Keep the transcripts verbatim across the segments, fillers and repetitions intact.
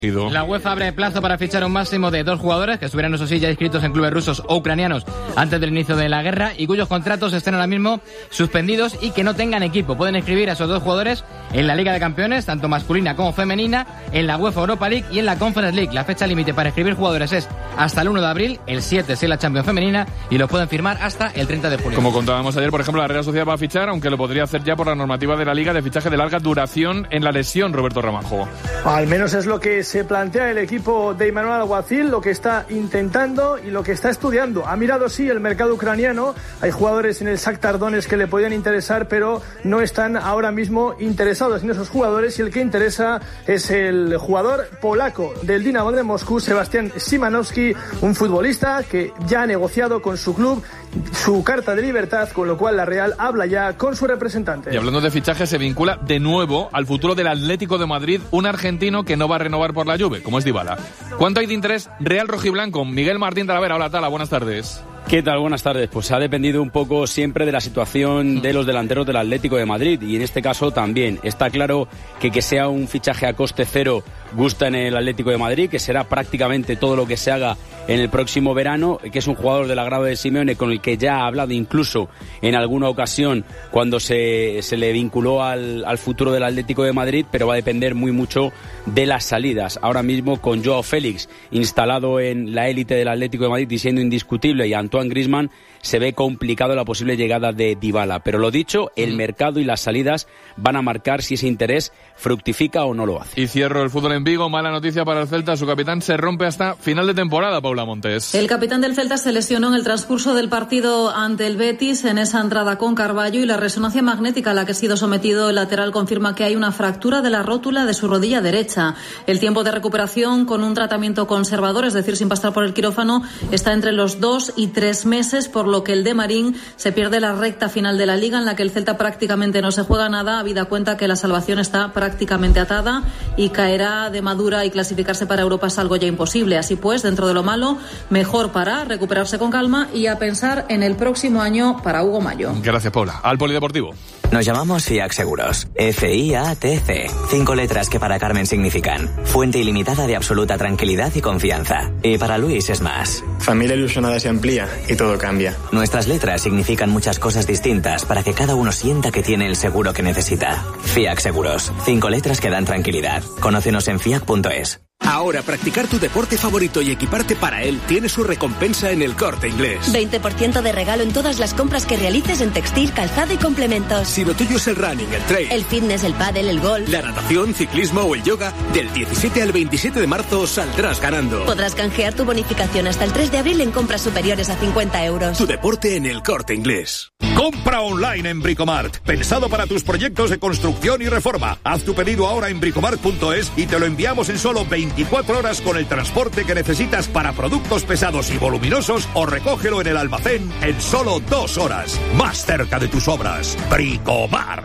La UEFA abre plazo para fichar un máximo de dos jugadores que estuvieran, eso sí, ya inscritos en clubes rusos o ucranianos antes del inicio de la guerra y cuyos contratos estén ahora mismo suspendidos y que no tengan equipo. Pueden inscribir a esos dos jugadores en la Liga de Campeones, tanto masculina como femenina, en la UEFA Europa League y en la Conference League. La fecha límite para inscribir jugadores es hasta el uno de abril, el siete si es la Champions femenina, y los pueden firmar hasta el treinta de julio. Como contábamos ayer, por ejemplo, la Real Sociedad va a fichar, aunque lo podría hacer ya por la normativa de la Liga de fichaje de larga duración en la lesión, Roberto Ramanjo. Al menos es lo que se plantea el equipo de Imanol Alguacil, lo que está intentando y lo que está estudiando. Ha mirado, sí, el mercado ucraniano. Hay jugadores en el Shakhtar Donetsk que le podían interesar, pero no están ahora mismo interesados en esos jugadores, y el que interesa es el jugador polaco del Dinamo de Moscú, Sebastián Szymanowski, un futbolista que ya ha negociado con su club su carta de libertad, con lo cual la Real habla ya con su representante. Y hablando de fichaje, se vincula de nuevo al futuro del Atlético de Madrid un argentino que no va a renovar por la Juve, como es Dybala. ¿Cuánto hay de interés real rojiblanco? Miguel Martín Talavera, hola Tala, buenas tardes. ¿Qué tal? Buenas tardes. Pues ha dependido un poco siempre de la situación de los delanteros del Atlético de Madrid, y en este caso también. Está claro que que sea un fichaje a coste cero gusta en el Atlético de Madrid, que será prácticamente todo lo que se haga en el próximo verano, que es un jugador del agrado de Simeone con el que ya ha hablado incluso en alguna ocasión cuando se, se le vinculó al, al futuro del Atlético de Madrid, pero va a depender muy mucho de las salidas. Ahora mismo, con Joao Félix instalado en la élite del Atlético de Madrid y siendo indiscutible, y Antoine Griezmann, se ve complicado la posible llegada de Dybala. Pero lo dicho, el mercado y las salidas van a marcar si ese interés fructifica o no lo hace. Y cierro el fútbol en Vigo. Mala noticia para el Celta. Su capitán se rompe hasta final de temporada, Paula Montes. El capitán del Celta se lesionó en el transcurso del partido ante el Betis en esa entrada con Carballo, y la resonancia magnética a la que ha sido sometido el lateral confirma que hay una fractura de la rótula de su rodilla derecha. El tiempo de recuperación con un tratamiento conservador, es decir, sin pasar por el quirófano, está entre los dos y tres meses, por lo que el de Marín se pierde la recta final de la Liga, en la que el Celta prácticamente no se juega nada, habida cuenta que la salvación está prácticamente atada y caerá de madura, y clasificarse para Europa es algo ya imposible. Así pues, dentro de lo malo, mejor para recuperarse con calma y a pensar en el próximo año para Hugo Mayo. Gracias, Paula. Al Polideportivo. Nos llamamos FIAC Seguros. F I A T C. Cinco letras que para Carmen significan fuente ilimitada de absoluta tranquilidad y confianza. Y para Luis es más. Familia ilusionada se amplía y todo cambia. Nuestras letras significan muchas cosas distintas para que cada uno sienta que tiene el seguro que necesita. FIAC Seguros. Cinco letras que dan tranquilidad. Conócenos en fiac punto es. Ahora, practicar tu deporte favorito y equiparte para él tiene su recompensa en El Corte Inglés. veinte por ciento de regalo en todas las compras que realices en textil, calzado y complementos. Si lo tuyo es el running, el trail, el fitness, el pádel, el golf, la natación, ciclismo o el yoga, del diecisiete al veintisiete de marzo saldrás ganando. Podrás canjear tu bonificación hasta el tres de abril en compras superiores a cincuenta euros. Tu deporte en El Corte Inglés. Compra online en Bricomart, pensado para tus proyectos de construcción y reforma. Haz tu pedido ahora en bricomart punto es y te lo enviamos en solo veinticuatro horas con el transporte que necesitas para productos pesados y voluminosos, o recógelo en el almacén en solo dos horas. Más cerca de tus obras. Bricomart.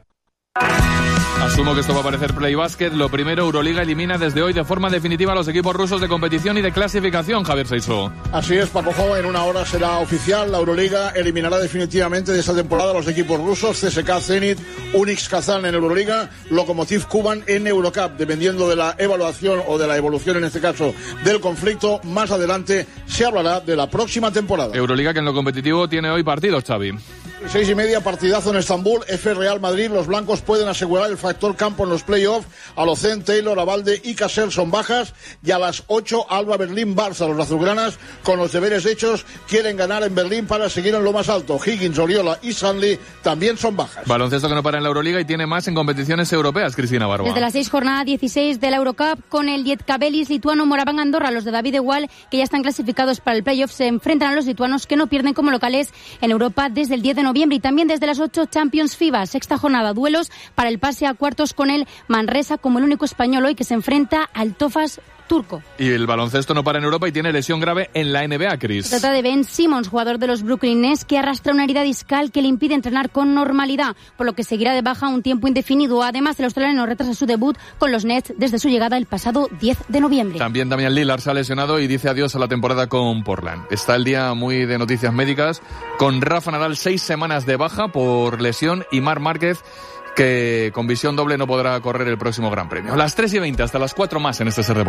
Asumo que esto va a parecer Play Basket. Lo primero, Euroliga elimina desde hoy de forma definitiva a los equipos rusos de competición y de clasificación, Javier Seiso. Así es, Paco Jo, en una hora será oficial. La Euroliga eliminará definitivamente de esta temporada a los equipos rusos: C S K A Zenit, Unix Kazán en Euroliga, Lokomotiv Kuban en Eurocup. Dependiendo de la evaluación o de la evolución, en este caso, del conflicto, más adelante se hablará de la próxima temporada. Euroliga que en lo competitivo tiene hoy partidos, Xavi. Seis y media, partidazo en Estambul, F Real Madrid. Los blancos pueden asegurar el factor campo en los playoffs. Alocen, Taylor, Abalde y Caser son bajas. Y a las ocho, Alba Berlín Barça. Los azulgranas, con los deberes hechos, quieren ganar en Berlín para seguir en lo más alto. Higgins, Oriola y Stanley también son bajas. Baloncesto que no para en la Euroliga y tiene más en competiciones europeas, Cristina Barba. Desde las seis, jornada dieciséis de la Eurocup, con el Lietkabelis lituano Moraván Andorra. Los de David Igual, que ya están clasificados para el playoff, se enfrentan a los lituanos, que no pierden como locales en Europa desde el diez de noviembre. Y también desde las ocho, Champions FIBA, sexta jornada, duelos para el pase a cuartos, con el Manresa como el único español hoy que se enfrenta al Tofas turco. Y el baloncesto no para en Europa y tiene lesión grave en la N B A, Chris. Se trata de Ben Simmons, jugador de los Brooklyn Nets, que arrastra una herida discal que le impide entrenar con normalidad, por lo que seguirá de baja un tiempo indefinido. Además, el australiano retrasa su debut con los Nets desde su llegada el pasado diez de noviembre. También Damian Lillard se ha lesionado y dice adiós a la temporada con Portland. Está el día muy de noticias médicas, con Rafa Nadal seis semanas de baja por lesión y Marc Márquez, que con visión doble no podrá correr el próximo Gran Premio. Las tres y veinte, hasta las cuatro más en este Ser Deportivo.